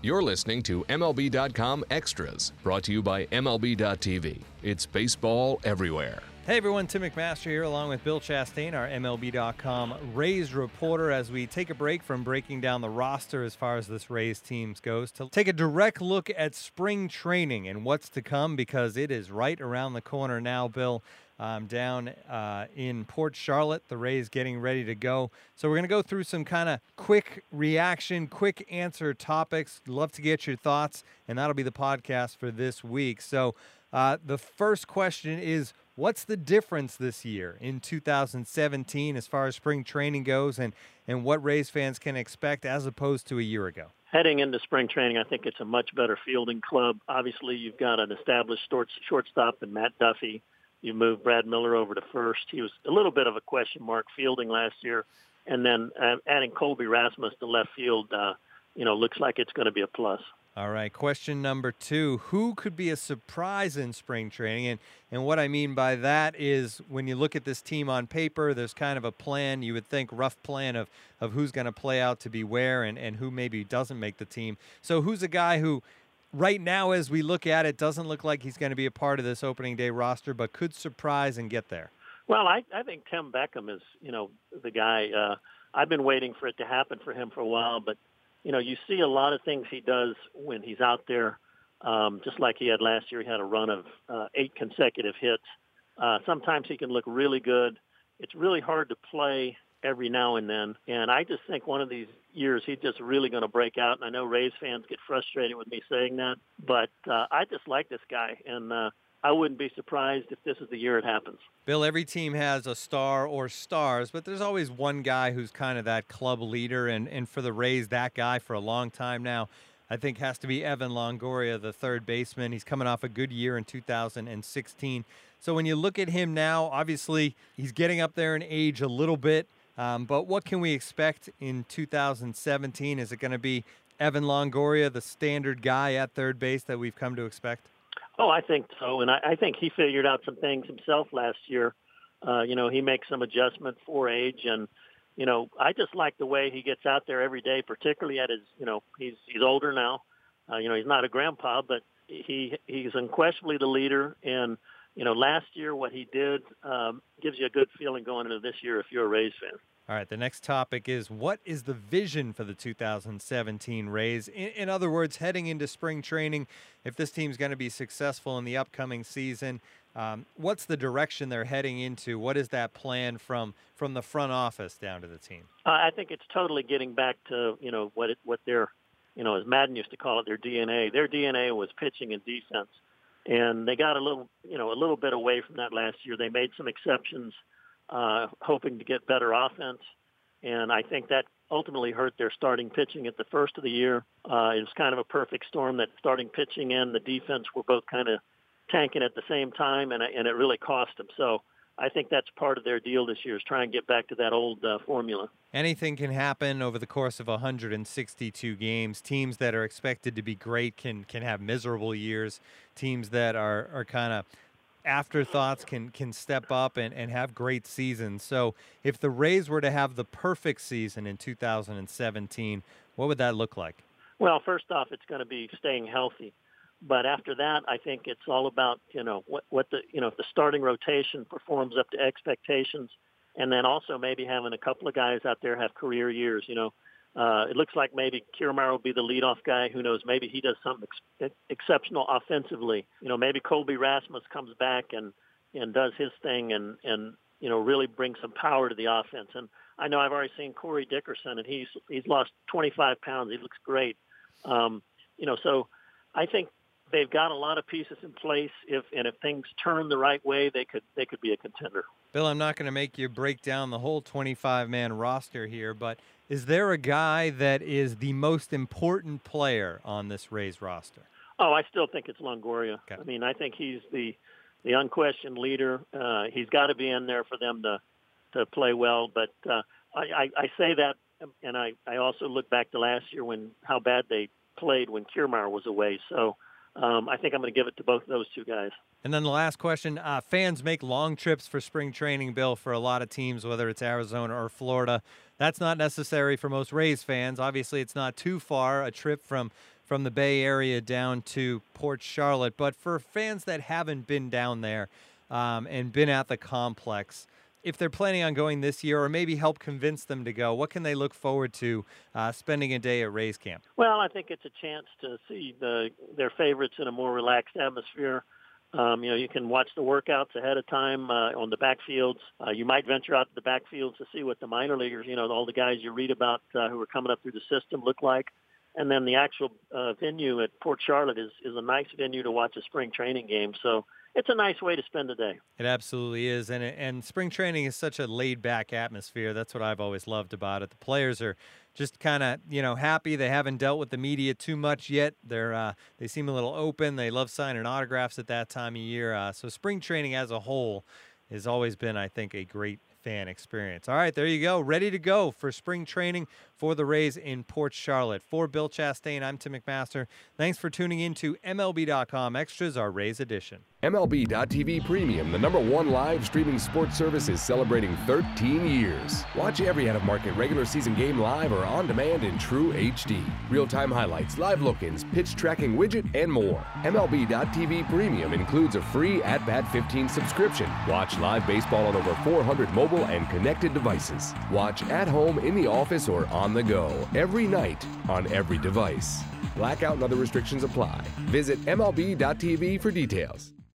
You're listening to MLB.com Extras, brought to you by MLB.tv. It's baseball everywhere. Hey everyone, Tim McMaster here along with Bill Chastain, our MLB.com Rays reporter, as we take a break from breaking down the roster as far as this Rays team goes to take a direct look at spring training and what's to come, because it is right around the corner now, Bill. Down in Port Charlotte, the Rays getting ready to go. So we're going to go through some kind of quick reaction, quick answer topics. Love to get your thoughts, and that'll be the podcast for this week. So the first question is, what's the difference this year in 2017 as far as spring training goes, and what Rays fans can expect as opposed to a year ago? Heading into spring training, I think it's a much better fielding club. Obviously, you've got an established shortstop in Matt Duffy. You moved Brad Miller over to first. He was a little bit of a question mark fielding last year. And then adding Colby Rasmus to left field, looks like it's going to be a plus. All right, question number 2. Who could be a surprise in spring training? And what I mean by that is, when you look at this team on paper, there's kind of a plan. You would think rough plan of who's going to play out to be where and who maybe doesn't make the team. So who's a guy who, right now, as we look at it, doesn't look like he's going to be a part of this opening day roster, but could surprise and get there? Well, I think Tim Beckham is, the guy. I've been waiting for it to happen for him for a while, but, you see a lot of things he does when he's out there, just like he had last year. He had a run of 8 consecutive hits. Sometimes he can look really good. It's really hard to play every now and then, and I just think one of these years he's just really going to break out. And I know Rays fans get frustrated with me saying that, but I just like this guy, and I wouldn't be surprised if this is the year it happens. Bill, every team has a star or stars, but there's always one guy who's kind of that club leader, and for the Rays, that guy for a long time now, I think, has to be Evan Longoria, the third baseman. He's coming off a good year in 2016. So when you look at him now, obviously he's getting up there in age a little bit, but what can we expect in 2017? Is it going to be Evan Longoria, the standard guy at third base that we've come to expect? Oh, I think so, and I think he figured out some things himself last year. He makes some adjustments for age, and I just like the way he gets out there every day, particularly at his, he's older now. He's not a grandpa, but he's unquestionably the leader. And last year what he did gives you a good feeling going into this year if you're a Rays fan. All right, the next topic is, what is the vision for the 2017 Rays? In other words, heading into spring training, if this team's going to be successful in the upcoming season, what's the direction they're heading into? What is that plan from the front office down to the team? I think it's totally getting back to, what their, as Madden used to call it, their DNA. Their DNA was pitching and defense. And they got a little bit away from that last year. They made some exceptions, hoping to get better offense. And I think that ultimately hurt their starting pitching at the first of the year. It was kind of a perfect storm that starting pitching and the defense were both kind of tanking at the same time, and it really cost them. So I think that's part of their deal this year, is try and get back to that old formula. Anything can happen over the course of 162 games. Teams that are expected to be great can have miserable years. Teams that are kind of afterthoughts can step up and have great seasons. So if the Rays were to have the perfect season in 2017, what would that look like? Well, first off, it's going to be staying healthy. But after that, I think it's all about, if the starting rotation performs up to expectations, and then also maybe having a couple of guys out there have career years. It looks like maybe Kiermaier will be the leadoff guy. Who knows? Maybe he does something exceptional offensively. Maybe Colby Rasmus comes back and does his thing and really brings some power to the offense. And I know I've already seen Corey Dickerson, and he's lost 25 pounds. He looks great. So I think they've got a lot of pieces in place. If things turn the right way, they could be a contender. Bill, I'm not going to make you break down the whole 25-man roster here, but is there a guy that is the most important player on this Rays roster? Oh, I still think it's Longoria. Okay. I mean, I think he's the unquestioned leader. He's got to be in there for them to play well. But I say that, and I also look back to last year how bad they played when Kiermaier was away. So I think I'm going to give it to both of those two guys. And then the last question, fans make long trips for spring training, Bill, for a lot of teams, whether it's Arizona or Florida. That's not necessary for most Rays fans. Obviously, it's not too far a trip from from the Bay Area down to Port Charlotte. But for fans that haven't been down there and been at the complex, if they're planning on going this year, or maybe help convince them to go, what can they look forward to spending a day at Rays Camp? Well, I think it's a chance to see their favorites in a more relaxed atmosphere. You can watch the workouts ahead of time on the backfields. You might venture out to the backfields to see what the minor leaguers, all the guys you read about who are coming up through the system look like. And then the actual venue at Port Charlotte is a nice venue to watch a spring training game. So it's a nice way to spend the day. It absolutely is. And spring training is such a laid-back atmosphere. That's what I've always loved about it. The players are just kind of, happy. They haven't dealt with the media too much yet. They seem a little open. They love signing autographs at that time of year. So spring training as a whole has always been, I think, a great fan experience. All right, there you go. Ready to go for spring training for the Rays in Port Charlotte. For Bill Chastain, I'm Tim McMaster. Thanks for tuning in to MLB.com Extras, our Rays edition. MLB.tv Premium, the #1 live streaming sports service, is celebrating 13 years. Watch every out-of-market regular season game live or on demand in true HD. Real-time highlights, live look-ins, pitch tracking widget, and more. MLB.tv Premium includes a free At-Bat 15 subscription. Watch live baseball on over 400 mobile and connected devices. Watch at home, in the office, or on the go every night on every device. Blackout and other restrictions apply. Visit MLB.tv for details.